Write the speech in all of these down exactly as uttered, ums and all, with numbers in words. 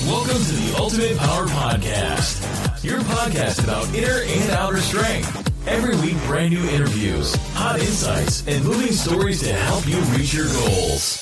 Welcome to the Ultimate Power Podcast, your podcast about inner and outer strength. Every week, brand new interviews, hot insights, and moving stories to help you reach your goals.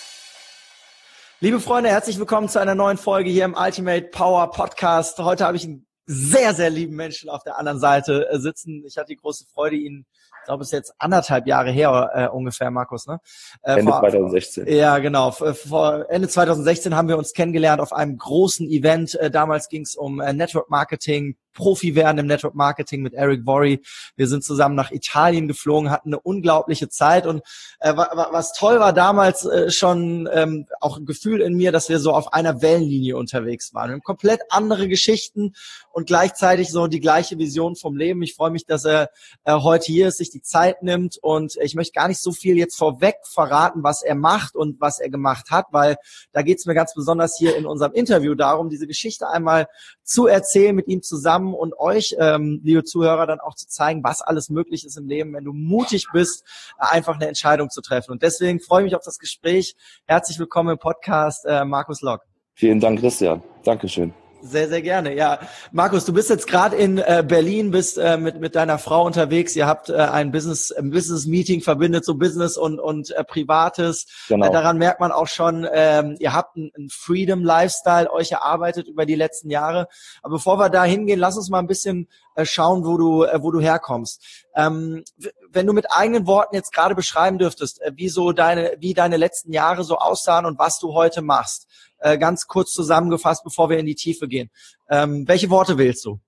Liebe Freunde, herzlich willkommen zu einer neuen Folge hier im Ultimate Power Podcast. Heute habe ich einen sehr, sehr lieben Menschen auf der anderen Seite sitzen. Ich hatte die große Freude, ihn, ich glaube, es ist jetzt anderthalb Jahre her äh, ungefähr, Markus, ne? Äh, Ende vor, zwanzig sechzehn. Ja, genau. Vor Ende zwanzig sechzehn haben wir uns kennengelernt auf einem großen Event. Äh, damals ging es um äh, Network Marketing, Profi werden im Network Marketing mit Eric Worre. Wir sind zusammen nach Italien geflogen, hatten eine unglaubliche Zeit und äh, was toll war damals äh, schon ähm, auch ein Gefühl in mir, dass wir so auf einer Wellenlinie unterwegs waren. Wir haben komplett andere Geschichten und gleichzeitig so die gleiche Vision vom Leben. Ich freue mich, dass er äh, heute hier ist, sich die Zeit nimmt und ich möchte gar nicht so viel jetzt vorweg verraten, was er macht und was er gemacht hat, weil da geht es mir ganz besonders hier in unserem Interview darum, diese Geschichte einmal zu erzählen mit ihm zusammen und euch, ähm, liebe Zuhörer, dann auch zu zeigen, was alles möglich ist im Leben, wenn du mutig bist, einfach eine Entscheidung zu treffen. Und deswegen freue ich mich auf das Gespräch. Herzlich willkommen im Podcast, äh, Markus Lock. Vielen Dank, Christian. Dankeschön. Sehr, sehr gerne. Ja, Markus, du bist jetzt gerade in äh, Berlin, bist äh, mit mit deiner Frau unterwegs. Ihr habt äh, ein Business ein Business Meeting, verbindet so Business und und äh, Privates. Genau. Äh, daran merkt man auch schon, ähm, ihr habt einen, einen Freedom Lifestyle euch erarbeitet über die letzten Jahre. Aber bevor wir da hingehen, lass uns mal ein bisschen äh, schauen, wo du äh, wo du herkommst. Ähm, wenn du mit eigenen Worten jetzt gerade beschreiben dürftest, äh, wie so deine wie deine letzten Jahre so aussahen und was du heute machst. Äh, ganz kurz zusammengefasst, bevor wir in die Tiefe gehen. Ähm, welche Worte wählst du?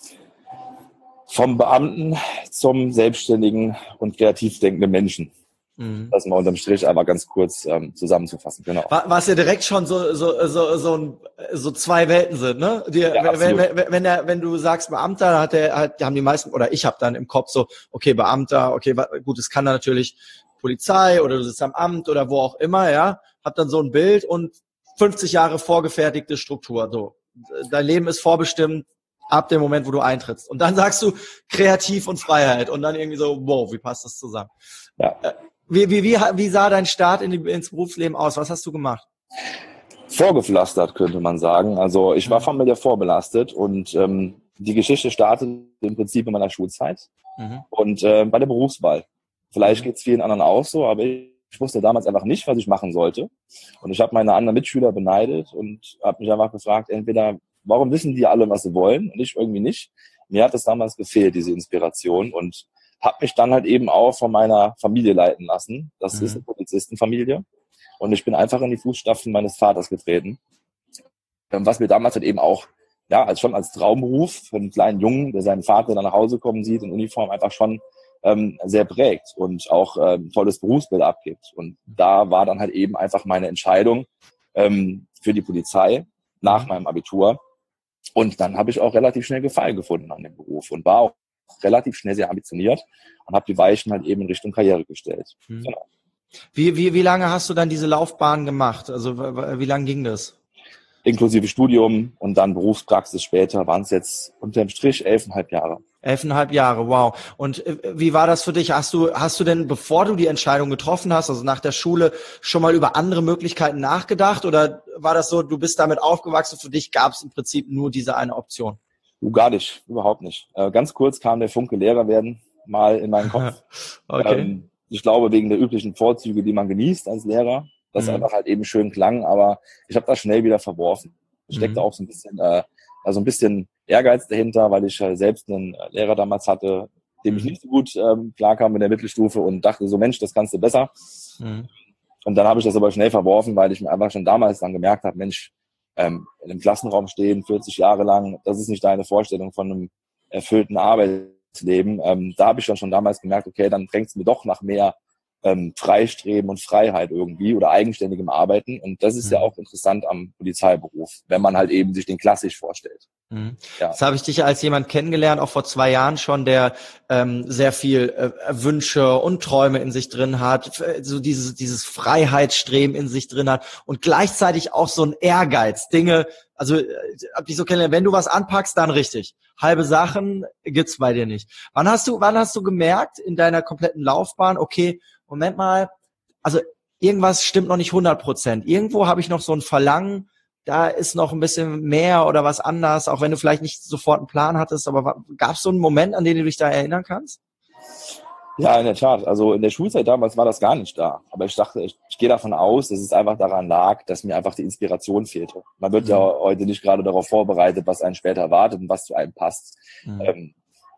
Vom Beamten zum selbstständigen und kreativ denkenden Menschen. Mhm. Das mal unterm Strich aber ganz kurz ähm, zusammenzufassen. Genau. Was ja direkt schon so so so so, so zwei Welten sind, ne? Die, Ja, wenn wenn wenn, der, wenn du sagst Beamter, hat der hat, haben die meisten oder ich habe dann im Kopf so, okay, Beamter, okay, gut, es kann dann natürlich Polizei oder du sitzt am Amt oder wo auch immer, ja, hab dann so ein Bild und fünfzig Jahre vorgefertigte Struktur. So, dein Leben ist vorbestimmt ab dem Moment, wo du eintrittst. Und dann sagst du kreativ und Freiheit. Und dann irgendwie so, wow, wie passt das zusammen? Ja. Wie, wie, wie, wie sah dein Start in die, ins Berufsleben aus? Was hast du gemacht? Vorgepflastert, könnte man sagen. Also ich war familiär vorbelastet und ähm, die Geschichte startet im Prinzip in meiner Schulzeit mhm. und äh, bei der Berufswahl. Vielleicht geht es vielen anderen auch so, aber ich Ich wusste damals einfach nicht, was ich machen sollte. Und ich habe meine anderen Mitschüler beneidet und habe mich einfach gefragt, entweder, warum wissen die alle, was sie wollen und ich irgendwie nicht. Mir hat es damals gefehlt, diese Inspiration, und habe mich dann halt eben auch von meiner Familie leiten lassen. Das mhm. ist eine Polizistenfamilie. Und ich bin einfach in die Fußstapfen meines Vaters getreten. Was mir damals halt eben auch, ja, als schon als Traumberuf für einen kleinen Jungen, der seinen Vater dann nach Hause kommen sieht in Uniform, einfach schon Ähm, sehr prägt und auch ähm, tolles Berufsbild abgibt. Und da war dann halt eben einfach meine Entscheidung ähm, für die Polizei nach meinem Abitur. Und dann habe ich auch relativ schnell Gefallen gefunden an dem Beruf und war auch relativ schnell sehr ambitioniert und habe die Weichen halt eben in Richtung Karriere gestellt. Mhm. Genau. Wie, wie, wie lange hast du dann diese Laufbahn gemacht? Also wie lange ging das? Inklusive Studium und dann Berufspraxis später waren es jetzt unterm Strich elfeinhalb Jahre. Elfeinhalb Jahre, wow. Und wie war das für dich? Hast du, hast du denn, bevor du die Entscheidung getroffen hast, also nach der Schule, schon mal über andere Möglichkeiten nachgedacht? Oder war das so, du bist damit aufgewachsen, für dich gab es im Prinzip nur diese eine Option? Uh, gar nicht, überhaupt nicht. Äh, ganz kurz kam der Funke Lehrer werden mal in meinen Kopf. Okay. Ähm, ich glaube, wegen der üblichen Vorzüge, die man genießt als Lehrer, das mhm. einfach halt eben schön klang, aber ich habe das schnell wieder verworfen. Es steckte mhm. auch so ein bisschen, äh, also ein bisschen Ehrgeiz dahinter, weil ich äh, selbst einen Lehrer damals hatte, dem ich nicht so gut ähm, klarkam in der Mittelstufe und dachte so, Mensch, das kannst du besser. Mhm. Und dann habe ich das aber schnell verworfen, weil ich mir einfach schon damals dann gemerkt habe, Mensch, ähm, in einem Klassenraum stehen, vierzig Jahre lang, das ist nicht deine Vorstellung von einem erfüllten Arbeitsleben. Ähm, da habe ich dann schon damals gemerkt, okay, dann drängt es mir doch nach mehr ähm, Freistreben und Freiheit irgendwie oder eigenständigem Arbeiten. Und das ist mhm. ja auch interessant am Polizeiberuf, wenn man halt eben sich den klassisch vorstellt. Mhm. Ja. Das habe ich dich als jemand kennengelernt, auch vor zwei Jahren schon, der ähm, sehr viel äh, Wünsche und Träume in sich drin hat, so dieses dieses Freiheitsstreben in sich drin hat und gleichzeitig auch so ein Ehrgeiz, Dinge, also äh, hab dich so kennengelernt, wenn du was anpackst, dann richtig. Halbe Sachen gibt's bei dir nicht. Wann hast du, wann hast du gemerkt in deiner kompletten Laufbahn, okay, Moment mal, also irgendwas stimmt noch nicht hundert Prozent. Irgendwo habe ich noch so ein Verlangen, da ist noch ein bisschen mehr oder was anders, auch wenn du vielleicht nicht sofort einen Plan hattest, aber gab es so einen Moment, an den du dich da erinnern kannst? Ja, in der Tat. Also in der Schulzeit damals war das gar nicht da. Aber ich dachte, ich, ich gehe davon aus, dass es einfach daran lag, dass mir einfach die Inspiration fehlte. Man wird mhm. ja heute nicht gerade darauf vorbereitet, was einen später erwartet und was zu einem passt. Mhm. Ähm,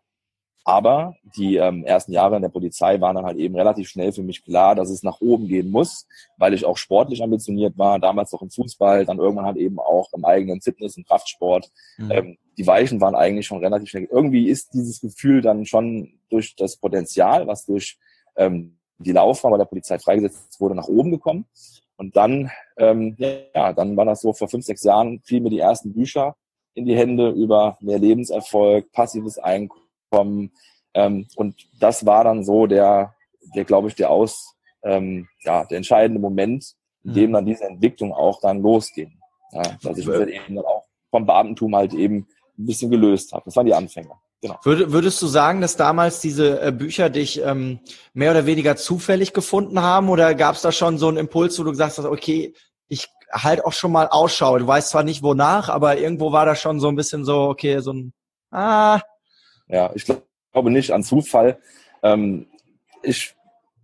aber die ähm, ersten Jahre in der Polizei waren dann halt eben relativ schnell für mich klar, dass es nach oben gehen muss, weil ich auch sportlich ambitioniert war, damals noch im Fußball, dann irgendwann halt eben auch im eigenen Fitness- und Kraftsport. Mhm. Ähm, die Weichen waren eigentlich schon relativ schnell. Irgendwie ist dieses Gefühl dann schon durch das Potenzial, was durch ähm, die Laufbahn bei der Polizei freigesetzt wurde, nach oben gekommen. Und dann, ähm, ja, dann war das so, vor fünf, sechs Jahren fielen mir die ersten Bücher in die Hände über mehr Lebenserfolg, passives Einkommen. Ähm, und das war dann so der, der glaube ich, der aus, ähm, ja, der entscheidende Moment, in dem dann diese Entwicklung auch dann losging. Ja, dass ich mich dann eben dann auch vom Beamtentum halt eben ein bisschen gelöst habe. Das waren die Anfänger. Genau. Würde, würdest du sagen, dass damals diese äh, Bücher dich ähm, mehr oder weniger zufällig gefunden haben, oder gab es da schon so einen Impuls, wo du gesagt hast, okay, ich halt auch schon mal Ausschau. Du weißt zwar nicht wonach, aber irgendwo war da schon so ein bisschen so, okay, so ein ah. Ja, ich glaube nicht an Zufall. Ähm, ich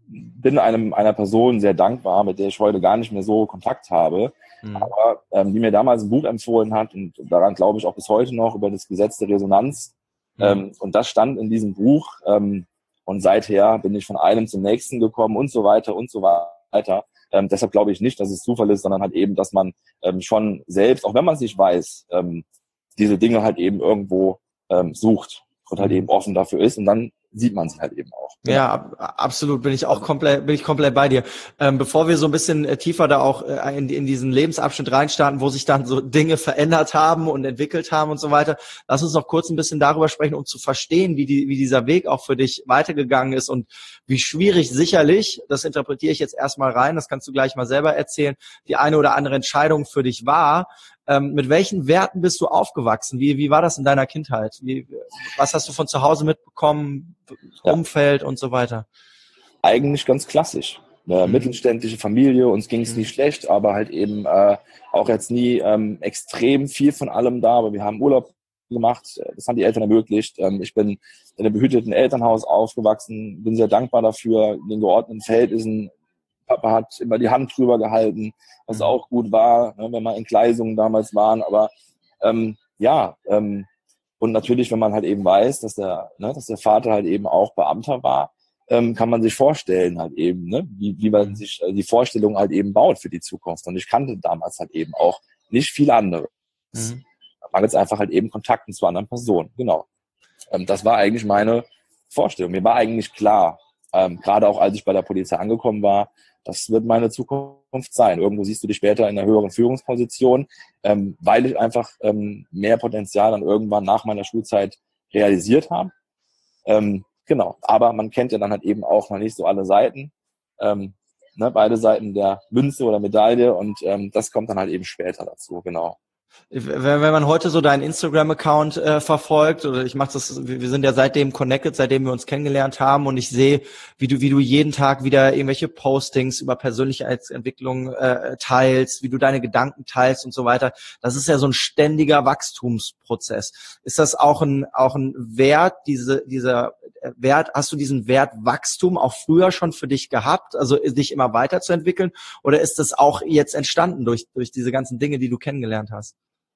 bin einem einer Person sehr dankbar, mit der ich heute gar nicht mehr so Kontakt habe, mhm. aber ähm, die mir damals ein Buch empfohlen hat, und daran glaube ich auch bis heute noch, über das Gesetz der Resonanz. Mhm. Ähm, und das stand in diesem Buch, ähm, und seither bin ich von einem zum nächsten gekommen und so weiter und so weiter. Ähm, deshalb glaube ich nicht, dass es Zufall ist, sondern halt eben, dass man ähm, schon selbst, auch wenn man es nicht weiß, ähm, diese Dinge halt eben irgendwo ähm, sucht und halt eben offen dafür ist, und dann sieht man sie halt eben auch. Genau. Ja, ab, absolut, bin ich auch komplett, bin ich komplett bei dir. Ähm, bevor wir so ein bisschen äh, tiefer da auch äh, in, in diesen Lebensabschnitt reinstarten, wo sich dann so Dinge verändert haben und entwickelt haben und so weiter, lass uns noch kurz ein bisschen darüber sprechen, um zu verstehen, wie die, wie dieser Weg auch für dich weitergegangen ist und wie schwierig sicherlich, das interpretiere ich jetzt erstmal rein, das kannst du gleich mal selber erzählen, die eine oder andere Entscheidung für dich war. Ähm, mit welchen Werten bist du aufgewachsen? Wie, wie war das in deiner Kindheit? Wie, was hast du von zu Hause mitbekommen, ja. Umfeld und so weiter? Eigentlich ganz klassisch. Eine mhm. mittelständische Familie, uns ging es mhm. nicht schlecht, aber halt eben äh, auch jetzt nie ähm, extrem viel von allem da, aber wir haben Urlaub gemacht, das haben die Eltern ermöglicht. Ähm, ich bin in einem behüteten Elternhaus aufgewachsen, bin sehr dankbar dafür, in den geordneten Verhältnissen. Papa hat immer die Hand drüber gehalten, was auch gut war, ne, wenn wir in Gleisungen damals waren. Aber ähm, ja, ähm, und natürlich, wenn man halt eben weiß, dass der, ne, dass der Vater halt eben auch Beamter war, ähm, kann man sich vorstellen halt eben, ne, wie, wie man sich äh, die Vorstellung halt eben baut für die Zukunft. Und ich kannte damals halt eben auch nicht viele andere. Mhm. Man jetzt einfach halt eben Kontakten zu anderen Personen. Genau. Ähm, das war eigentlich meine Vorstellung. Mir war eigentlich klar, ähm, gerade auch als ich bei der Polizei angekommen war, das wird meine Zukunft sein. Irgendwo siehst du dich später in einer höheren Führungsposition, ähm, weil ich einfach ähm, mehr Potenzial dann irgendwann nach meiner Schulzeit realisiert habe. Ähm, genau, aber man kennt ja dann halt eben auch noch nicht so alle Seiten, ähm, ne, beide Seiten der Münze oder Medaille, und ähm, das kommt dann halt eben später dazu, genau. Wenn, wenn man heute so deinen Instagram-Account äh, verfolgt, oder ich mache das, wir sind ja seitdem connected, seitdem wir uns kennengelernt haben, und ich sehe, wie du, wie du jeden Tag wieder irgendwelche Postings über Persönlichkeitsentwicklung äh, teilst, wie du deine Gedanken teilst und so weiter. Das ist ja so ein ständiger Wachstumsprozess. Ist das auch ein auch ein Wert, diese dieser Wert? Hast du diesen Wert Wachstum auch früher schon für dich gehabt, also dich immer weiterzuentwickeln, oder ist das auch jetzt entstanden durch durch diese ganzen Dinge, die du kennengelernt hast?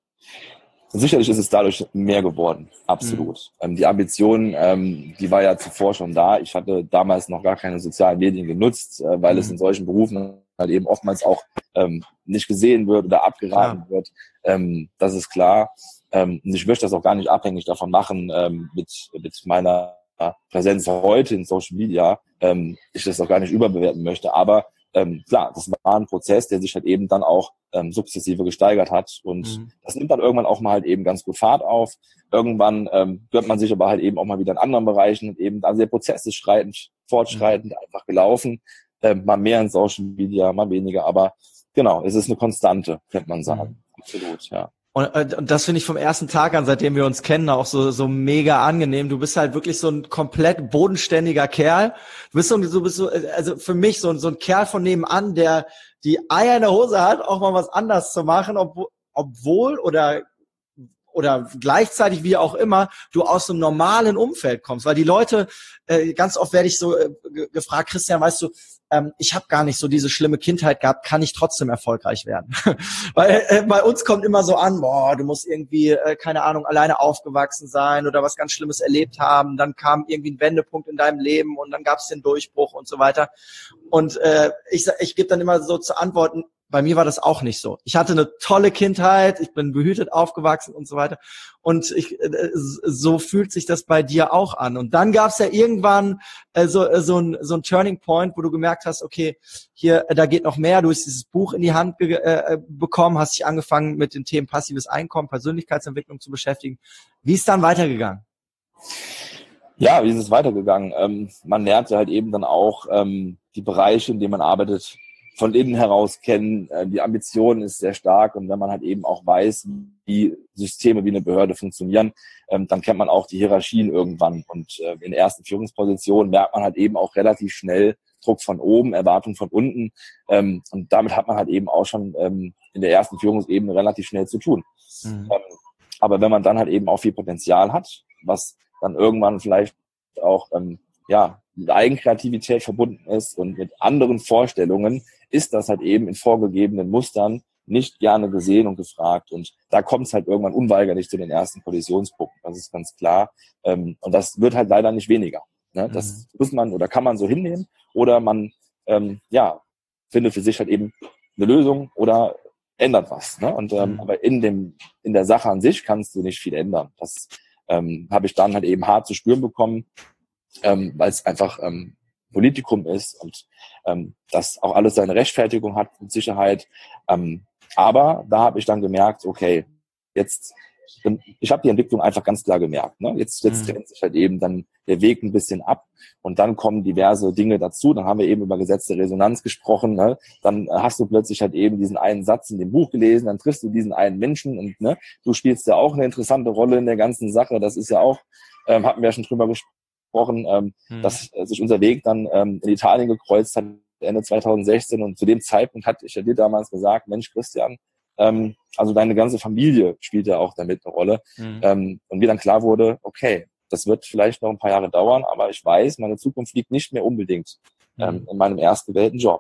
Sicherlich ist es dadurch mehr geworden, absolut. Mhm. Ähm, die Ambition, ähm, die war ja zuvor schon da. Ich hatte damals noch gar keine sozialen Medien genutzt, äh, weil mhm. es in solchen Berufen halt eben oftmals auch ähm, nicht gesehen wird oder abgeraten ja. wird. Ähm, das ist klar. Ähm, und ich möchte das auch gar nicht abhängig davon machen, ähm, mit, mit meiner Präsenz heute in Social Media, ähm, ich das auch gar nicht überbewerten möchte. Aber Ähm, klar, das war ein Prozess, der sich halt eben dann auch ähm, sukzessive gesteigert hat, und mhm. das nimmt dann irgendwann auch mal halt eben ganz gut Fahrt auf. Irgendwann ähm, hört man sich aber halt eben auch mal wieder in anderen Bereichen, und eben, also der Prozess ist schreitend, fortschreitend, mhm. einfach gelaufen, ähm, mal mehr in Social Media, mal weniger, aber genau, es ist eine Konstante, könnte man sagen. Mhm. Absolut, ja. Und, und das finde ich vom ersten Tag an, seitdem wir uns kennen, auch so so mega angenehm. Du bist halt wirklich so ein komplett bodenständiger Kerl. Du bist so, du bist so, also für mich so, so ein Kerl von nebenan, der die Eier in der Hose hat, auch mal was anders zu machen, obwohl, obwohl oder oder gleichzeitig, wie auch immer, du aus einem normalen Umfeld kommst. Weil die Leute, äh, ganz oft werde ich so äh, gefragt, Christian, weißt du, ähm, ich habe gar nicht so diese schlimme Kindheit gehabt, kann ich trotzdem erfolgreich werden? Weil äh, bei uns kommt immer so an, boah, du musst irgendwie, äh, keine Ahnung, alleine aufgewachsen sein oder was ganz Schlimmes erlebt haben. Dann kam irgendwie ein Wendepunkt in deinem Leben und dann gab es den Durchbruch und so weiter. Und äh, ich, ich gebe dann immer so zu Antworten, bei mir war das auch nicht so. Ich hatte eine tolle Kindheit, ich bin behütet aufgewachsen und so weiter. Und ich, so fühlt sich das bei dir auch an. Und dann gab es ja irgendwann äh, so, so ein so ein Turning Point, wo du gemerkt hast, okay, hier, da geht noch mehr. Du hast dieses Buch in die Hand ge- äh, bekommen, hast dich angefangen mit den Themen passives Einkommen, Persönlichkeitsentwicklung zu beschäftigen. Wie ist dann weitergegangen? Ja, wie ist es weitergegangen? Ähm, man lernt ja halt eben dann auch ähm, die Bereiche, in denen man arbeitet, von innen heraus kennen. Die Ambition ist sehr stark und wenn man halt eben auch weiß, wie Systeme wie eine Behörde funktionieren, dann kennt man auch die Hierarchien irgendwann und in der ersten Führungsposition merkt man halt eben auch relativ schnell Druck von oben, Erwartung von unten und damit hat man halt eben auch schon in der ersten Führungsebene relativ schnell zu tun. Mhm. Aber wenn man dann halt eben auch viel Potenzial hat, was dann irgendwann vielleicht auch ja mit Eigenkreativität verbunden ist und mit anderen Vorstellungen, ist das halt eben in vorgegebenen Mustern nicht gerne gesehen und gefragt. Und da kommt es halt irgendwann unweigerlich zu den ersten Kollisionspunkten. Das ist ganz klar. Und das wird halt leider nicht weniger. Das muss man oder kann man so hinnehmen. Oder man ähm, ja findet für sich halt eben eine Lösung oder ändert was. Ne? Und ähm, mhm. aber in dem in der Sache an sich kannst du nicht viel ändern. Das ähm, habe ich dann halt eben hart zu spüren bekommen, ähm, weil es einfach ähm, Politikum ist und ähm, das auch alles seine Rechtfertigung hat mit Sicherheit. Ähm, aber da habe ich dann gemerkt, okay, jetzt, ich habe die Entwicklung einfach ganz klar gemerkt. Ne? Jetzt, jetzt trennt sich halt eben dann der Weg ein bisschen ab und dann kommen diverse Dinge dazu. Dann haben wir eben über Gesetz der Resonanz gesprochen. Ne? Dann hast du plötzlich halt eben diesen einen Satz in dem Buch gelesen, dann triffst du diesen einen Menschen und ne, du spielst ja auch eine interessante Rolle in der ganzen Sache. Das ist ja auch, ähm, hatten wir ja schon drüber gesprochen, ähm, hm. dass äh, sich unser Weg dann ähm, in Italien gekreuzt hat, Ende zweitausendsechzehn. Und zu dem Zeitpunkt hatte ich ja dir damals gesagt, Mensch, Christian, ähm, also deine ganze Familie spielt ja auch damit eine Rolle. Hm. Ähm, und mir dann klar wurde, okay, das wird vielleicht noch ein paar Jahre dauern, aber ich weiß, meine Zukunft liegt nicht mehr unbedingt hm. ähm, in meinem erst gewählten Job.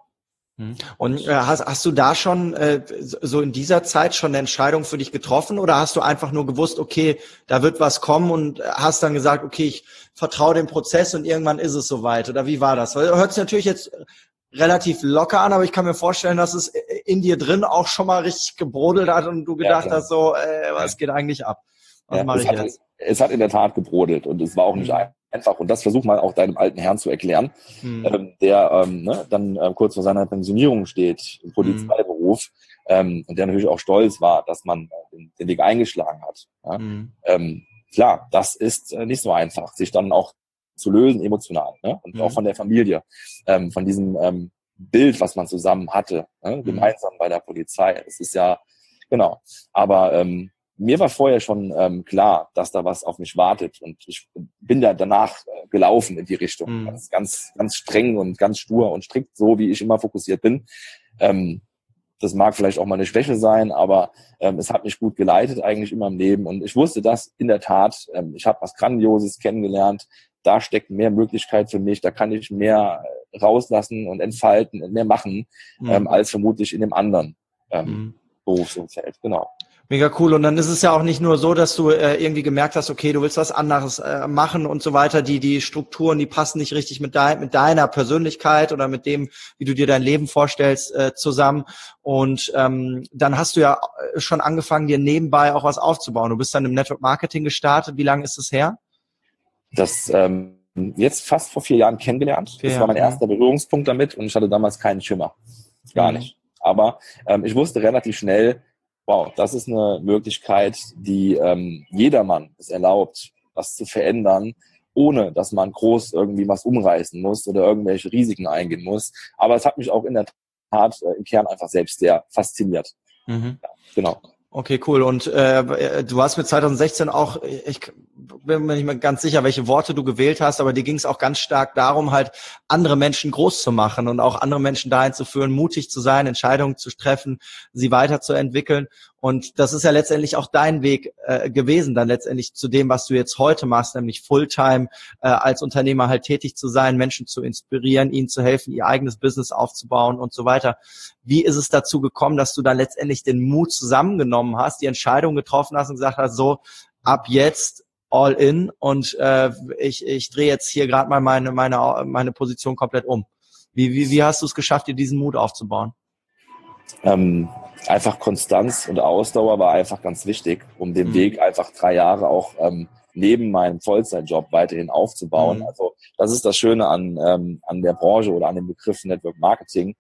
Und äh, hast, hast du da schon äh, so in dieser Zeit schon eine Entscheidung für dich getroffen oder hast du einfach nur gewusst, okay, da wird was kommen und hast dann gesagt, okay, ich vertraue dem Prozess und irgendwann ist es soweit? Oder wie war das? Weil hört sich natürlich jetzt relativ locker an, aber ich kann mir vorstellen, dass es in dir drin auch schon mal richtig gebrodelt hat und du gedacht ja, hast, so, äh, was geht eigentlich ab? Was ja, mache ich hat, jetzt? Es hat in der Tat gebrodelt und es war auch nicht mhm. einfach. Und das versucht man auch deinem alten Herrn zu erklären, mhm. ähm, der ähm, ne, dann äh, kurz vor seiner Pensionierung steht im Polizeiberuf mhm. ähm, und der natürlich auch stolz war, dass man äh, den, den Weg eingeschlagen hat. Ja? Mhm. Ähm, klar, das ist äh, nicht so einfach, sich dann auch zu lösen emotional, ne? Und mhm. auch von der Familie, ähm, von diesem ähm, Bild, was man zusammen hatte, ne? mhm. gemeinsam bei der Polizei. Es ist ja, genau, aber ähm, mir war vorher schon ähm, klar, dass da was auf mich wartet und ich bin da danach äh, gelaufen in die Richtung. Mhm. Ganz, ganz, ganz streng und ganz stur und strikt, so wie ich immer fokussiert bin. Ähm, das mag vielleicht auch mal eine Schwäche sein, aber ähm, es hat mich gut geleitet eigentlich immer im Leben und ich wusste das in der Tat. Ähm, ich habe was Grandioses kennengelernt. Da steckt mehr Möglichkeit für mich. Da kann ich mehr rauslassen und entfalten und mehr machen, mhm. ähm, als vermutlich in dem anderen ähm, mhm. Berufsumfeld. Genau. Mega cool. Und dann ist es ja auch nicht nur so, dass du äh, irgendwie gemerkt hast, okay, du willst was anderes äh, machen und so weiter. Die die Strukturen, die passen nicht richtig mit, dein, mit deiner Persönlichkeit oder mit dem, wie du dir dein Leben vorstellst, äh, zusammen. Und ähm, dann hast du ja schon angefangen, dir nebenbei auch was aufzubauen. Du bist dann im Network Marketing gestartet. Wie lange ist es her? Das ähm, jetzt fast vor vier Jahren kennengelernt. Okay, das war mein ja. erster Berührungspunkt damit und ich hatte damals keinen Schimmer. Gar mhm. nicht. Aber ähm, ich wusste relativ schnell, wow, das ist eine Möglichkeit, die ähm, jedermann es erlaubt, was zu verändern, ohne dass man groß irgendwie was umreißen muss oder irgendwelche Risiken eingehen muss. Aber es hat mich auch in der Tat äh, im Kern einfach selbst sehr fasziniert. Mhm. Ja, genau. Okay, cool. Und äh, du hast mit zweitausendsechzehn auch, ich bin mir nicht mehr ganz sicher, welche Worte du gewählt hast, aber dir ging es auch ganz stark darum, halt andere Menschen groß zu machen und auch andere Menschen dahin zu führen, mutig zu sein, Entscheidungen zu treffen, sie weiterzuentwickeln. Und das ist ja letztendlich auch dein Weg äh, gewesen, dann letztendlich zu dem, was du jetzt heute machst, nämlich Fulltime äh, als Unternehmer halt tätig zu sein, Menschen zu inspirieren, ihnen zu helfen, ihr eigenes Business aufzubauen und so weiter. Wie ist es dazu gekommen, dass du dann letztendlich den Mut zusammengenommen hast, die Entscheidung getroffen hast und gesagt hast, so ab jetzt all in und äh, ich ich drehe jetzt hier gerade mal meine meine meine Position komplett um. Wie wie wie hast du es geschafft, dir diesen Mut aufzubauen? Ähm, einfach Konstanz und Ausdauer war einfach ganz wichtig, um den mhm. Weg einfach drei Jahre auch ähm, neben meinem Vollzeitjob weiterhin aufzubauen. Mhm. Also das ist das Schöne an ähm, an der Branche oder an dem Begriff Network Marketing,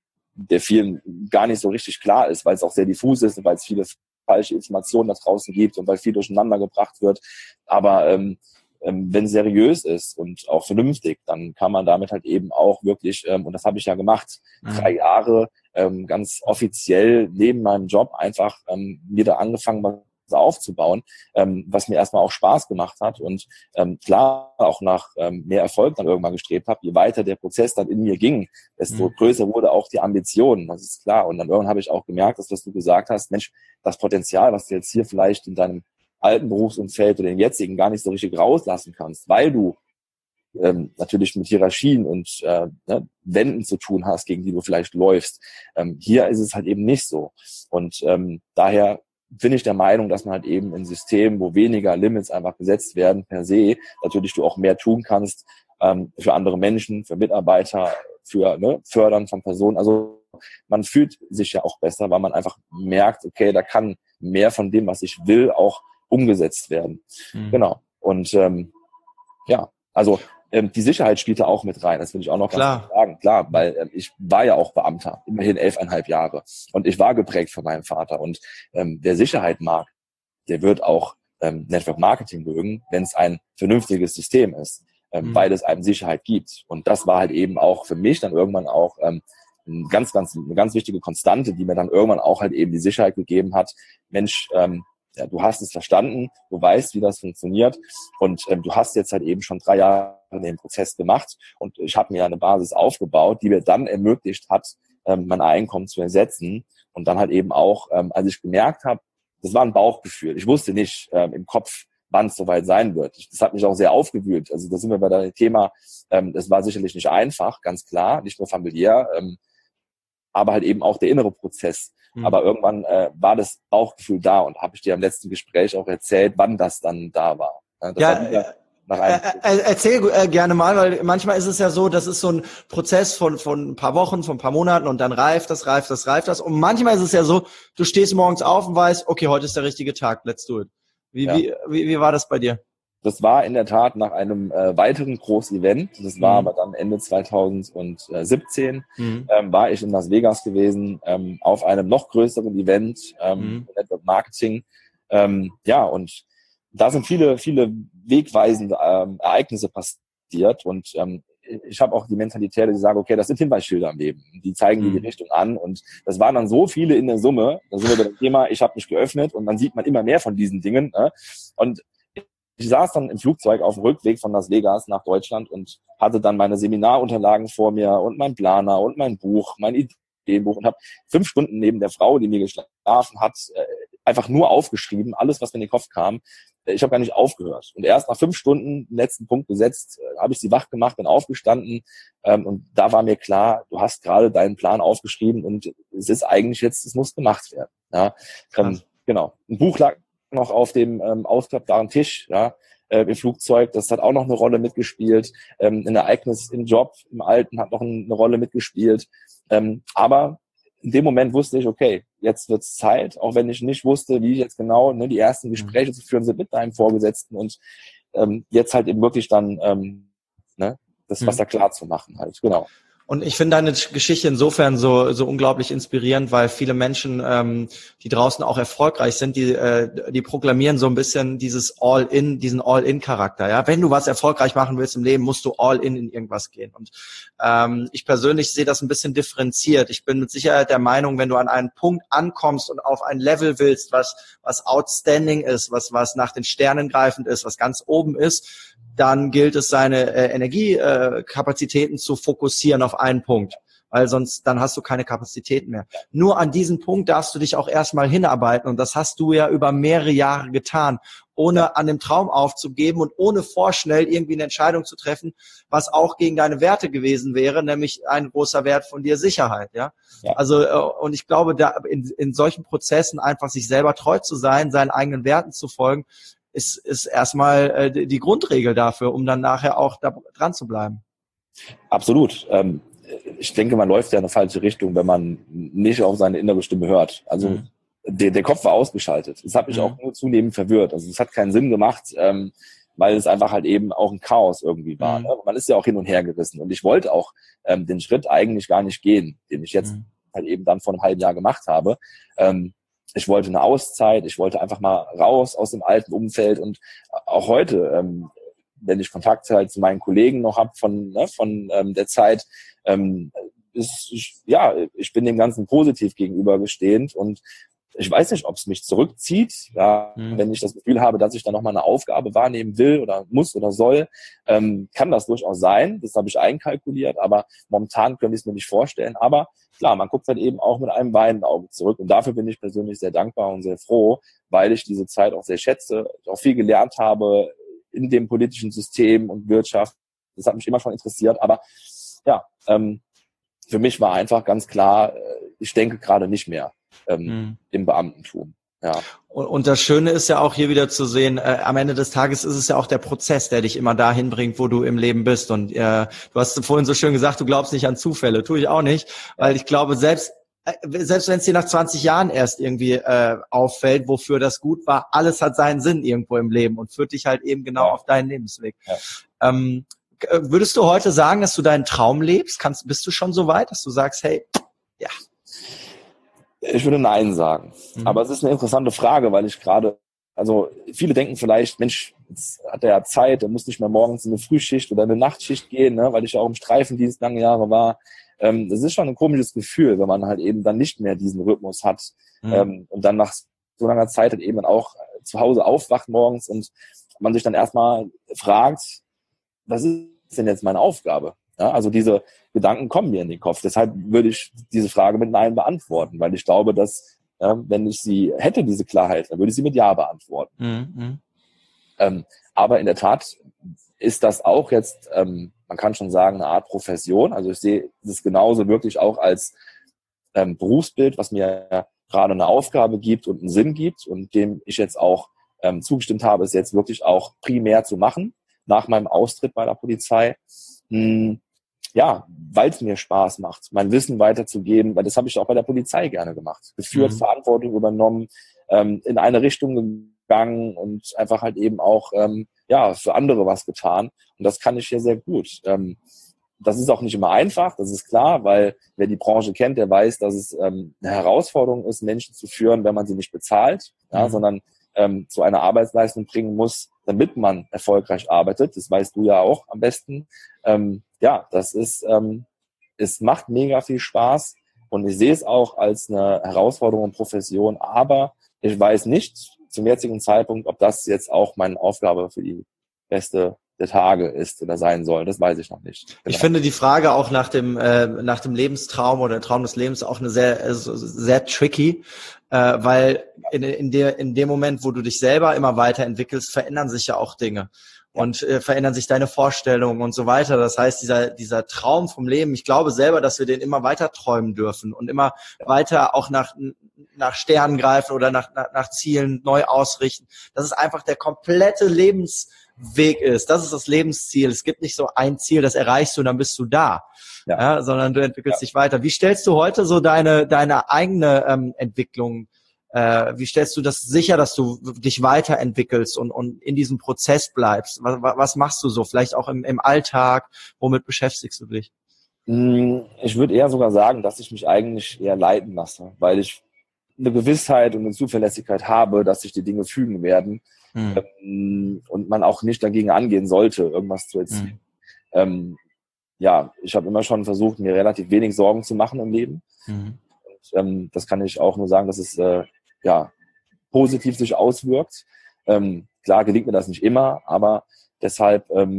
der vielen gar nicht so richtig klar ist, weil es auch sehr diffus ist und weil es viele falsche Informationen da draußen gibt und weil viel durcheinander gebracht wird. Aber ähm, ähm, wenn es seriös ist und auch vernünftig, dann kann man damit halt eben auch wirklich, ähm, und das habe ich ja gemacht, mhm. drei Jahre ähm, ganz offiziell neben meinem Job einfach ähm, mir da angefangen, was aufzubauen, ähm, was mir erstmal auch Spaß gemacht hat und ähm, klar auch nach ähm, mehr Erfolg dann irgendwann gestrebt habe. Je weiter der Prozess dann in mir ging, desto mhm. größer wurde auch die Ambition, das ist klar. Und dann irgendwann habe ich auch gemerkt, dass was du gesagt hast, Mensch, das Potenzial, was du jetzt hier vielleicht in deinem alten Berufsumfeld oder den jetzigen gar nicht so richtig rauslassen kannst, weil du ähm, natürlich mit Hierarchien und äh, ne, Wänden zu tun hast, gegen die du vielleicht läufst. Ähm, hier ist es halt eben nicht so. Und ähm, daher bin ich der Meinung, dass man halt eben in Systemen, wo weniger Limits einfach gesetzt werden, per se, natürlich du auch mehr tun kannst ähm, für andere Menschen, für Mitarbeiter, für ne, Fördern von Personen. Also man fühlt sich ja auch besser, weil man einfach merkt, okay, da kann mehr von dem, was ich will, auch umgesetzt werden. Mhm. Genau. Und ähm, ja, also ähm, die Sicherheit spielte auch mit rein. Das will ich auch noch Klar. ganz kurz sagen. Klar, weil ähm, ich war ja auch Beamter, immerhin elfeinhalb Jahre. Und ich war geprägt von meinem Vater. Und ähm, der Sicherheit mag, der wird auch ähm, Network Marketing mögen, wenn es ein vernünftiges System ist, ähm, mhm. weil es einem Sicherheit gibt. Und das war halt eben auch für mich dann irgendwann auch ähm, ein ganz, ganz, eine ganz wichtige Konstante, die mir dann irgendwann auch halt eben die Sicherheit gegeben hat. Mensch, ähm, ja, du hast es verstanden, du weißt, wie das funktioniert und ähm, du hast jetzt halt eben schon drei Jahre den Prozess gemacht und ich habe mir eine Basis aufgebaut, die mir dann ermöglicht hat, ähm, mein Einkommen zu ersetzen und dann halt eben auch, ähm, als ich gemerkt habe, das war ein Bauchgefühl. Ich wusste nicht ähm, im Kopf, wann es soweit sein wird. Ich, das hat mich auch sehr aufgewühlt. Also da sind wir bei dem Thema, ähm, das war sicherlich nicht einfach, ganz klar, nicht nur familiär, ähm, aber halt eben auch der innere Prozess. Mhm. Aber irgendwann äh, war das Bauchgefühl da und habe ich dir im letzten Gespräch auch erzählt, wann das dann da war. Das ja, war nach einem äh, erzähl äh, gerne mal, weil manchmal ist es ja so, das ist so ein Prozess von von ein paar Wochen, von ein paar Monaten und dann reift das, reift das, reift das. Und manchmal ist es ja so, du stehst morgens auf und weißt, okay, heute ist der richtige Tag, let's do it. Wie, ja. wie, wie, wie war das bei dir? Das war in der Tat nach einem äh, weiteren Groß-Event. Das war mhm. aber dann Ende zweitausendsiebzehn. Mhm. Ähm, war ich in Las Vegas gewesen, ähm, auf einem noch größeren Event, ähm, mhm. Network Marketing. Ähm, ja, und da sind viele, viele wegweisende ähm, Ereignisse passiert. Und ähm, ich habe auch die Mentalität, die sagen, okay, das sind Hinweisschilder im Leben. Die zeigen dir mhm. die Richtung an. Und das waren dann so viele in der Summe. Da sind wir bei dem Thema, ich habe mich geöffnet. Und dann sieht man immer mehr von diesen Dingen. Ne? Und ich saß dann im Flugzeug auf dem Rückweg von Las Vegas nach Deutschland und hatte dann meine Seminarunterlagen vor mir und mein Planer und mein Buch, mein Ideenbuch und habe fünf Stunden neben der Frau, die mir geschlafen hat, einfach nur aufgeschrieben, alles, was mir in den Kopf kam. Ich habe gar nicht aufgehört. Und erst nach fünf Stunden, den letzten Punkt gesetzt, habe ich sie wach gemacht, bin aufgestanden und da war mir klar, du hast gerade deinen Plan aufgeschrieben und es ist eigentlich jetzt, es muss gemacht werden. Ja, ähm, genau. Ein Buch lag noch auf dem ähm, ausklappbaren Tisch, ja, äh, im Flugzeug. Das hat auch noch eine Rolle mitgespielt. Ähm, ein Ereignis im Job, im Alten hat noch ein, eine Rolle mitgespielt. Ähm, aber in dem Moment wusste ich, okay, jetzt wird's Zeit, auch wenn ich nicht wusste, wie ich jetzt genau ne, die ersten Gespräche zu führen sind mit deinem Vorgesetzten und ähm, jetzt halt eben wirklich dann ähm, ne, das was da klar zu machen halt, genau. Und ich finde deine Geschichte insofern so so unglaublich inspirierend, weil viele Menschen, ähm, die draußen auch erfolgreich sind, die äh, die proklamieren so ein bisschen dieses All-in, diesen All-in-Charakter. Ja, wenn du was erfolgreich machen willst im Leben, musst du All-in in irgendwas gehen. Und ähm, ich persönlich sehe das ein bisschen differenziert. Ich bin mit Sicherheit der Meinung, wenn du an einen Punkt ankommst und auf ein Level willst, was was outstanding ist, was was nach den Sternen greifend ist, was ganz oben ist, dann gilt es, seine äh, Energiekapazitäten äh, zu fokussieren auf einen Punkt. weil sonst, dann hast du keine Kapazitäten mehr. Nur an diesen Punkt darfst du dich auch erstmal hinarbeiten und das hast du ja über mehrere Jahre getan, ohne an dem Traum aufzugeben und ohne vorschnell irgendwie eine Entscheidung zu treffen, was auch gegen deine Werte gewesen wäre, nämlich ein großer Wert von dir, Sicherheit, ja. ja. Also, und ich glaube, da in, in solchen Prozessen einfach sich selber treu zu sein, seinen eigenen Werten zu folgen, ist, ist erstmal äh, die Grundregel dafür, um dann nachher auch da dran zu bleiben. Absolut. Ähm, ich denke, man läuft ja in eine falsche Richtung, wenn man nicht auf seine innere Stimme hört. Also mhm. der, der Kopf war ausgeschaltet. Das hat mich mhm. auch nur zunehmend verwirrt. Also es hat keinen Sinn gemacht, ähm, weil es einfach halt eben auch ein Chaos irgendwie war. Mhm. Ne? Man ist ja auch hin und her gerissen. Und ich wollte auch ähm, den Schritt eigentlich gar nicht gehen, den ich jetzt mhm. halt eben dann vor einem halben Jahr gemacht habe. Ähm, ich wollte eine Auszeit, ich wollte einfach mal raus aus dem alten Umfeld. Und auch heute, ähm, wenn ich Kontakt halt zu meinen Kollegen noch habe von ne, von ähm, der Zeit, ähm, ist ich, ja, ich bin dem Ganzen positiv gegenübergestehend und ich weiß nicht, ob es mich zurückzieht, ja, mhm. wenn ich das Gefühl habe, dass ich dann nochmal eine Aufgabe wahrnehmen will oder muss oder soll, ähm, kann das durchaus sein. Das habe ich einkalkuliert, aber momentan könnte ich es mir nicht vorstellen. Aber klar, man guckt dann eben auch mit einem weinenden Auge zurück und dafür bin ich persönlich sehr dankbar und sehr froh, weil ich diese Zeit auch sehr schätze, ich auch viel gelernt habe in dem politischen System und Wirtschaft. Das hat mich immer schon interessiert, aber ja, ähm, für mich war einfach ganz klar, ich denke gerade nicht mehr ähm, mhm. im Beamtentum. Ja. Und, und das Schöne ist ja auch hier wieder zu sehen, äh, am Ende des Tages ist es ja auch der Prozess, der dich immer dahin bringt, wo du im Leben bist. Und äh, du hast vorhin so schön gesagt, du glaubst nicht an Zufälle. Tue ich auch nicht, weil ich glaube, selbst selbst wenn es dir nach zwanzig Jahren erst irgendwie äh, auffällt, wofür das gut war, alles hat seinen Sinn irgendwo im Leben und führt dich halt eben genau ja. auf deinen Lebensweg. Ja. Ähm, würdest du heute sagen, dass du deinen Traum lebst? Kannst, bist du schon so weit, dass du sagst, hey, ja. Ich würde Nein sagen. Mhm. Aber es ist eine interessante Frage, weil ich gerade, also viele denken vielleicht, Mensch, jetzt hat er ja Zeit, er muss nicht mehr morgens in eine Frühschicht oder eine Nachtschicht gehen, ne, weil ich ja auch im Streifendienst lange Jahre war. Ähm, das ist schon ein komisches Gefühl, wenn man halt eben dann nicht mehr diesen Rhythmus hat mhm. ähm, und dann nach so langer Zeit halt eben dann auch zu Hause aufwacht morgens und man sich dann erstmal fragt, was ist denn jetzt meine Aufgabe? Ja, also diese Gedanken kommen mir in den Kopf. Deshalb würde ich diese Frage mit Nein beantworten, weil ich glaube, dass ja, wenn ich sie hätte, diese Klarheit, dann würde ich sie mit Ja beantworten. Mhm. Ähm, aber in der Tat ist das auch jetzt, ähm, man kann schon sagen, eine Art Profession. Also ich sehe das genauso wirklich auch als ähm, Berufsbild, was mir gerade eine Aufgabe gibt und einen Sinn gibt und dem ich jetzt auch ähm, zugestimmt habe, es jetzt wirklich auch primär zu machen, nach meinem Austritt bei der Polizei. Hm, ja, weil es mir Spaß macht, mein Wissen weiterzugeben, weil das habe ich auch bei der Polizei gerne gemacht. Geführt, mhm. Verantwortung übernommen, ähm, in eine Richtung gegangen und einfach halt eben auch ähm, ja für andere was getan. Und das kann ich hier sehr gut. Ähm, das ist auch nicht immer einfach, das ist klar, weil wer die Branche kennt, der weiß, dass es ähm, eine Herausforderung ist, Menschen zu führen, wenn man sie nicht bezahlt, ja, mhm. sondern ähm, zu einer Arbeitsleistung bringen muss, damit man erfolgreich arbeitet. Das weißt du ja auch am besten. Ähm, ja, das ist, ähm, es macht mega viel Spaß und ich sehe es auch als eine Herausforderung und Profession, aber ich weiß nicht zum jetzigen Zeitpunkt, ob das jetzt auch meine Aufgabe für die beste der Tage ist oder sein soll. Das weiß ich noch nicht. Genau. Ich finde die Frage auch nach dem äh, nach dem Lebenstraum oder Traum des Lebens auch eine sehr äh, sehr tricky, äh, weil in in der in dem Moment, wo du dich selber immer weiterentwickelst, verändern sich ja auch Dinge. Und äh, verändern sich deine Vorstellungen und so weiter. Das heißt, dieser dieser Traum vom Leben, ich glaube selber, dass wir den immer weiter träumen dürfen und immer weiter auch nach nach Sternen greifen oder nach, nach nach Zielen neu ausrichten. Das ist einfach der komplette Lebensweg ist. Das ist das Lebensziel. Es gibt nicht so ein Ziel, das erreichst du und dann bist du da, ja. Ja, sondern du entwickelst ja. dich weiter. Wie stellst du heute so deine deine eigene ähm, Entwicklung? Äh, wie stellst du das sicher, dass du dich weiterentwickelst und, und in diesem Prozess bleibst? Was, was machst du so? Vielleicht auch im, im Alltag? Womit beschäftigst du dich? Ich würde eher sogar sagen, dass ich mich eigentlich eher leiten lasse, weil ich eine Gewissheit und eine Zuverlässigkeit habe, dass sich die Dinge fügen werden hm. und man auch nicht dagegen angehen sollte, irgendwas zu erzielen. Hm. Ähm, ja, ich habe immer schon versucht, mir relativ wenig Sorgen zu machen im Leben. Hm. Und, ähm, das kann ich auch nur sagen, dass es äh, ja, positiv sich auswirkt. Ähm, klar gelingt mir das nicht immer, aber deshalb ähm,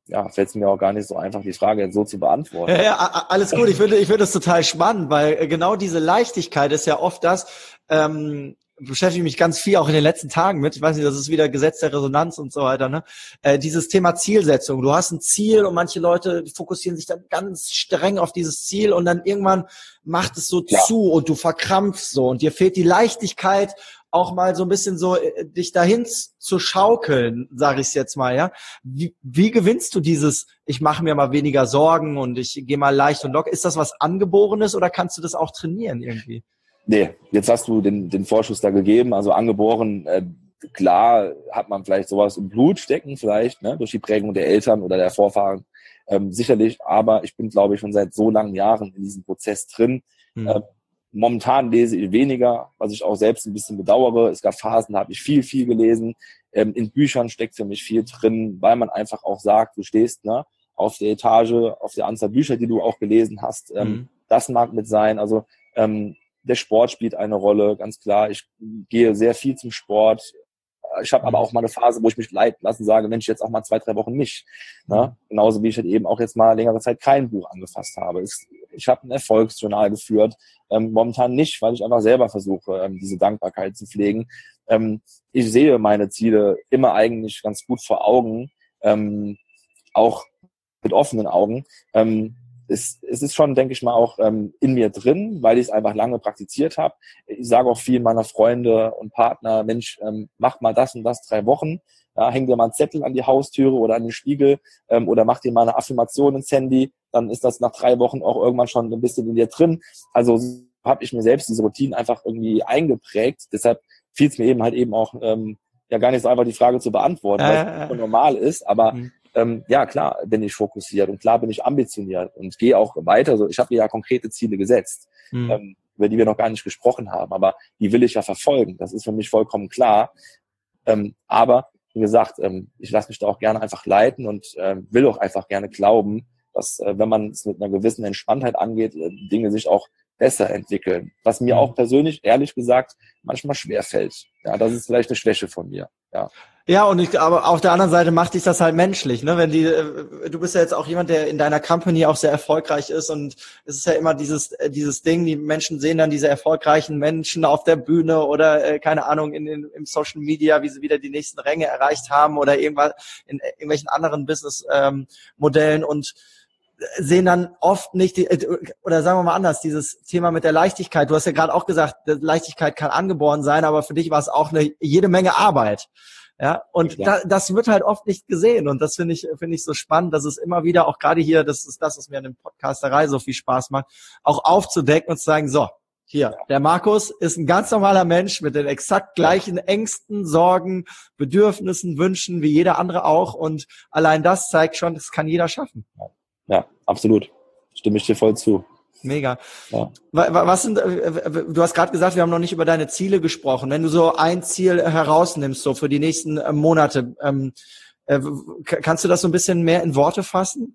ja, fällt es mir auch gar nicht so einfach, die Frage jetzt so zu beantworten. Ja, ja, alles gut. Ich finde, ich finde das total spannend, weil genau diese Leichtigkeit ist ja oft das, ähm, beschäftige mich ganz viel auch in den letzten Tagen mit, ich weiß nicht, das ist wieder Gesetz der Resonanz und so weiter, ne? Äh, dieses Thema Zielsetzung. Du hast ein Ziel und manche Leute fokussieren sich dann ganz streng auf dieses Ziel und dann irgendwann macht es so ja. zu und du verkrampfst so und dir fehlt die Leichtigkeit, auch mal so ein bisschen so äh, dich dahin zu schaukeln, sage ich es jetzt mal, ja. Wie, wie gewinnst du dieses, ich mache mir mal weniger Sorgen und ich gehe mal leicht und locker? Ist das was Angeborenes oder kannst du das auch trainieren irgendwie? Nee, jetzt hast du den, den Vorschuss da gegeben, also angeboren, äh, klar hat man vielleicht sowas im Blut stecken, vielleicht, ne, durch die Prägung der Eltern oder der Vorfahren, ähm, sicherlich, aber ich bin, glaube ich, schon seit so langen Jahren in diesem Prozess drin. Mhm. Äh, momentan lese ich weniger, was ich auch selbst ein bisschen bedauere. Es gab Phasen, da habe ich viel, viel gelesen. Ähm, in Büchern steckt für mich viel drin, weil man einfach auch sagt, du stehst, ne, auf der Etage, auf der Anzahl Bücher, die du auch gelesen hast. Ähm, mhm. Das mag mit sein, also ähm, der Sport spielt eine Rolle, ganz klar. Ich gehe sehr viel zum Sport. Ich habe aber auch mal eine Phase, wo ich mich leiten lassen sage, Mensch, jetzt auch mal zwei, drei Wochen nicht. Ne? Genauso wie ich halt eben auch jetzt mal längere Zeit kein Buch angefasst habe. Ich habe ein Erfolgsjournal geführt. Ähm, momentan nicht, weil ich einfach selber versuche, ähm, diese Dankbarkeit zu pflegen. Ähm, ich sehe meine Ziele immer eigentlich ganz gut vor Augen, ähm, auch mit offenen Augen. Ähm, Es, es ist schon, denke ich mal, auch ähm, in mir drin, weil ich es einfach lange praktiziert habe. Ich sage auch vielen meiner Freunde und Partner, Mensch, ähm, mach mal das und das drei Wochen. Ja, häng dir mal einen Zettel an die Haustüre oder an den Spiegel ähm, oder mach dir mal eine Affirmation ins Handy. Dann ist das nach drei Wochen auch irgendwann schon ein bisschen in dir drin. Also habe ich mir selbst diese Routinen einfach irgendwie eingeprägt. Deshalb fiel es mir eben halt eben auch ähm, ja gar nicht so einfach, die Frage zu beantworten, weil es äh, normal ist, aber mh. Ähm, ja, klar bin ich fokussiert und klar bin ich ambitioniert und gehe auch weiter. Also ich habe mir ja konkrete Ziele gesetzt, mhm. ähm, über die wir noch gar nicht gesprochen haben, aber die will ich ja verfolgen. Das ist für mich vollkommen klar. Ähm, aber wie gesagt, ähm, ich lasse mich da auch gerne einfach leiten und ähm, will auch einfach gerne glauben, dass äh, wenn man es mit einer gewissen Entspanntheit angeht, äh, Dinge sich auch besser entwickeln. Was mir mhm. auch persönlich, ehrlich gesagt, manchmal schwerfällt. Ja, das ist vielleicht eine Schwäche von mir. Ja. Ja, und ich, aber auf der anderen Seite macht dich das halt menschlich, ne? Wenn die, du bist ja jetzt auch jemand, der in deiner Company auch sehr erfolgreich ist und es ist ja immer dieses, dieses Ding, die Menschen sehen dann diese erfolgreichen Menschen auf der Bühne oder, äh, keine Ahnung, in, in, im Social Media, wie sie wieder die nächsten Ränge erreicht haben oder irgendwas in irgendwelchen anderen Business, ähm, Modellen und sehen dann oft nicht, die, oder sagen wir mal anders, dieses Thema mit der Leichtigkeit. Du hast ja gerade auch gesagt, Leichtigkeit kann angeboren sein, aber für dich war es auch eine jede Menge Arbeit. Ja, und ja. Da, das wird halt oft nicht gesehen und das finde ich finde ich so spannend, dass es immer wieder auch gerade hier, das ist das, was mir an dem Podcasterei so viel Spaß macht, auch aufzudecken und zu sagen, so, hier, der Markus ist ein ganz normaler Mensch mit den exakt gleichen Ängsten, Sorgen, Bedürfnissen, Wünschen wie jeder andere auch und allein das zeigt schon, das kann jeder schaffen. Ja, absolut. Stimme ich dir voll zu. Mega. Ja. Was sind, du hast gerade gesagt, wir haben noch nicht über deine Ziele gesprochen. Wenn du so ein Ziel herausnimmst, so für die nächsten Monate, ähm, kannst du das so ein bisschen mehr in Worte fassen?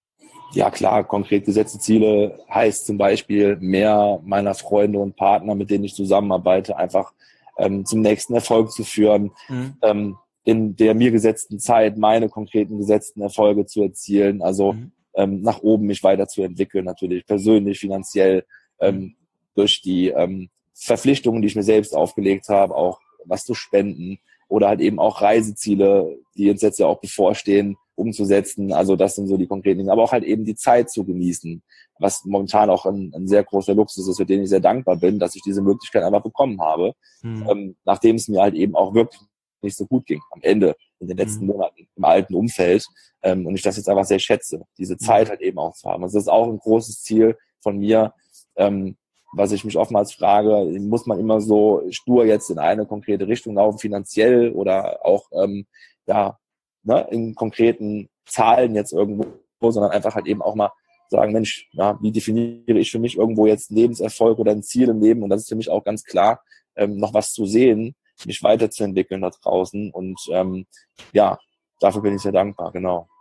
Ja, klar. Konkret gesetzte Ziele heißt zum Beispiel, mehr meiner Freunde und Partner, mit denen ich zusammenarbeite, einfach ähm, zum nächsten Erfolg zu führen, mhm. ähm, in der mir gesetzten Zeit meine konkreten gesetzten Erfolge zu erzielen. Also mhm. Ähm, nach oben mich weiterzuentwickeln, natürlich persönlich, finanziell, ähm, durch die ähm, Verpflichtungen, die ich mir selbst aufgelegt habe, auch was zu spenden oder halt eben auch Reiseziele, die uns jetzt ja auch bevorstehen, umzusetzen. Also das sind so die konkreten Dinge, aber auch halt eben die Zeit zu genießen, was momentan auch ein, ein sehr großer Luxus ist, für den ich sehr dankbar bin, dass ich diese Möglichkeit einfach bekommen habe, mhm. ähm, nachdem es mir halt eben auch wirklich nicht so gut ging am Ende in den letzten mhm. Monaten im alten Umfeld ähm, und ich das jetzt einfach sehr schätze, diese Zeit halt eben auch zu haben. Also das ist auch ein großes Ziel von mir, ähm, was ich mich oftmals frage, muss man immer so stur jetzt in eine konkrete Richtung laufen, finanziell oder auch ähm, ja ne, in konkreten Zahlen jetzt irgendwo, sondern einfach halt eben auch mal sagen, Mensch, ja, wie definiere ich für mich irgendwo jetzt Lebenserfolg oder ein Ziel im Leben? Und das ist für mich auch ganz klar, ähm, noch was zu sehen, mich weiterzuentwickeln da draußen und ähm, ja, dafür bin ich sehr dankbar, genau.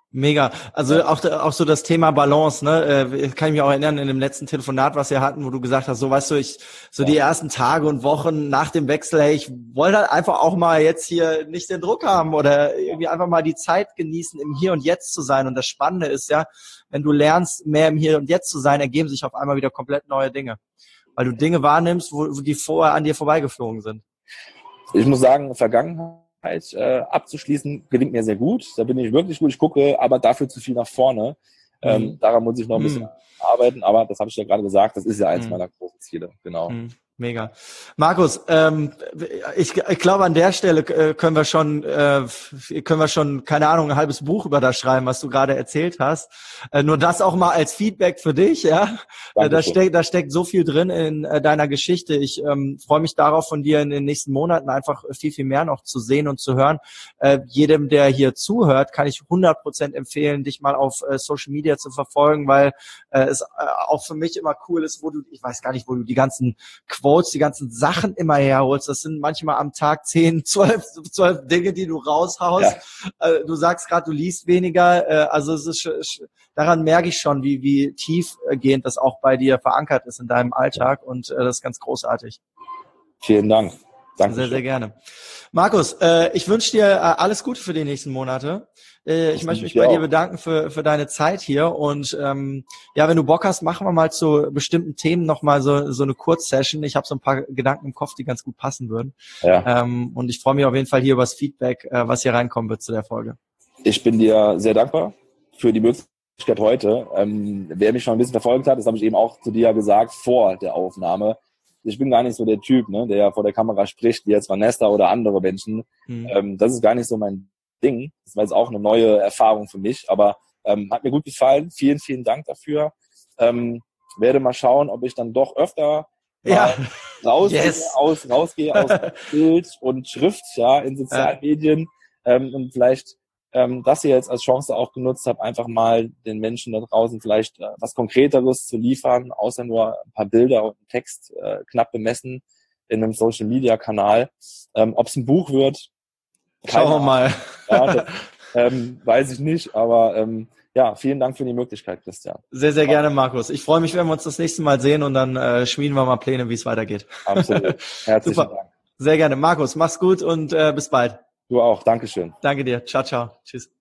Mega. Also auch, auch so das Thema Balance, ne, äh, kann ich mich auch erinnern in dem letzten Telefonat, was wir hatten, wo du gesagt hast, so weißt du, ich, so die ersten Tage und Wochen nach dem Wechsel, hey, ich wollte halt einfach auch mal jetzt hier nicht den Druck haben oder irgendwie einfach mal die Zeit genießen, im Hier und Jetzt zu sein. Und das Spannende ist ja, wenn du lernst, mehr im Hier und Jetzt zu sein, ergeben sich auf einmal wieder komplett neue Dinge. Weil du Dinge wahrnimmst, wo, wo die vorher an dir vorbeigeflogen sind. Ich muss sagen, Vergangenheit Äh, abzuschließen, gelingt mir sehr gut. Da bin ich wirklich gut. Ich gucke aber dafür zu viel nach vorne. Mhm. Ähm, daran muss ich noch ein bisschen mhm. arbeiten. Aber das habe ich ja gerade gesagt, das ist ja eins mhm. meiner großen Ziele. Genau. Mhm. Mega. Markus, ähm, ich, ich glaube, an der Stelle äh, können wir schon, äh, können wir schon, keine Ahnung, ein halbes Buch über das schreiben, was du gerade erzählt hast. Äh, nur das auch mal als Feedback für dich, ja. Äh, da steckt, da steckt so viel drin in äh, deiner Geschichte. Ich ähm, freue mich darauf, von dir in den nächsten Monaten einfach viel, viel mehr noch zu sehen und zu hören. Äh, jedem, der hier zuhört, kann ich hundert Prozent empfehlen, dich mal auf äh, Social Media zu verfolgen, weil äh, es äh, auch für mich immer cool ist, wo du, ich weiß gar nicht, wo du die ganzen Quotes, die ganzen Sachen immer herholst. Das sind manchmal am Tag zehn, zwölf, zwölf Dinge, die du raushaust. Ja. Du sagst gerade, du liest weniger. Also es ist, daran merke ich schon, wie, wie tiefgehend das auch bei dir verankert ist in deinem Alltag. Und das ist ganz großartig. Vielen Dank. Danke. Sehr, sehr gerne. Markus, äh, ich wünsche dir äh, alles Gute für die nächsten Monate. Äh, ich möchte mich bei auch. dir bedanken für für deine Zeit hier und ähm, ja, wenn du Bock hast, machen wir mal zu bestimmten Themen nochmal so so eine Kurzsession. Ich habe so ein paar Gedanken im Kopf, die ganz gut passen würden. Ja. Ähm, und ich freue mich auf jeden Fall hier über das Feedback, äh, was hier reinkommen wird zu der Folge. Ich bin dir sehr dankbar für die Möglichkeit heute. Ähm, wer mich schon ein bisschen verfolgt hat, das habe ich eben auch zu dir gesagt vor der Aufnahme. Ich bin gar nicht so der Typ, ne, der vor der Kamera spricht, wie jetzt Vanessa oder andere Menschen. Mhm. Ähm, das ist gar nicht so mein Ding. Das war jetzt auch eine neue Erfahrung für mich, aber ähm, hat mir gut gefallen. Vielen, vielen Dank dafür. Ähm, werde mal schauen, ob ich dann doch öfter ja. rausgehe, yes. aus, rausgehe aus Bild und Schrift, ja, in sozialen ja. Medien ähm, und vielleicht ähm, das hier jetzt als Chance auch genutzt habe, einfach mal den Menschen da draußen vielleicht äh, was Konkreteres zu liefern, außer nur ein paar Bilder und Text äh, knapp bemessen in einem Social-Media-Kanal. Ähm, ob es ein Buch wird, schauen wir mal. Ja, das, ähm, weiß ich nicht, aber ähm, ja, vielen Dank für die Möglichkeit, Christian. Sehr, sehr gerne, Markus. Ich freue mich, wenn wir uns das nächste Mal sehen und dann äh, schmieden wir mal Pläne, wie es weitergeht. Absolut. Herzlichen Super. Dank. Sehr gerne. Markus, mach's gut und äh, bis bald. Du auch. Dankeschön. Danke dir. Ciao, ciao. Tschüss.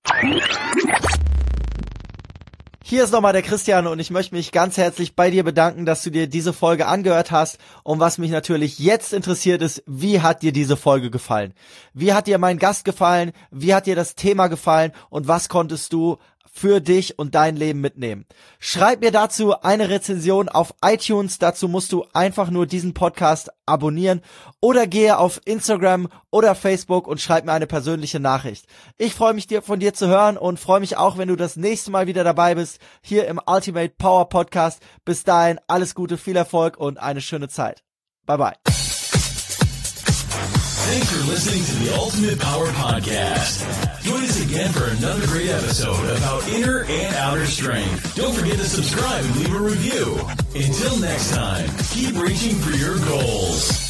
Hier ist nochmal der Christian und ich möchte mich ganz herzlich bei dir bedanken, dass du dir diese Folge angehört hast. Und was mich natürlich jetzt interessiert ist, wie hat dir diese Folge gefallen? Wie hat dir mein Gast gefallen? Wie hat dir das Thema gefallen? Und was konntest du für dich und dein Leben mitnehmen? Schreib mir dazu eine Rezension auf iTunes. Dazu musst du einfach nur diesen Podcast abonnieren oder gehe auf Instagram oder Facebook und schreib mir eine persönliche Nachricht. Ich freue mich, dir von dir zu hören und freue mich auch, wenn du das nächste Mal wieder dabei bist, hier im Ultimate Power Podcast. Bis dahin, alles Gute, viel Erfolg und eine schöne Zeit. Bye bye. Thanks for listening to the Ultimate Power Podcast. Join us again for another great episode about inner and outer strength. Don't forget to subscribe and leave a review. Until next time, keep reaching for your goals.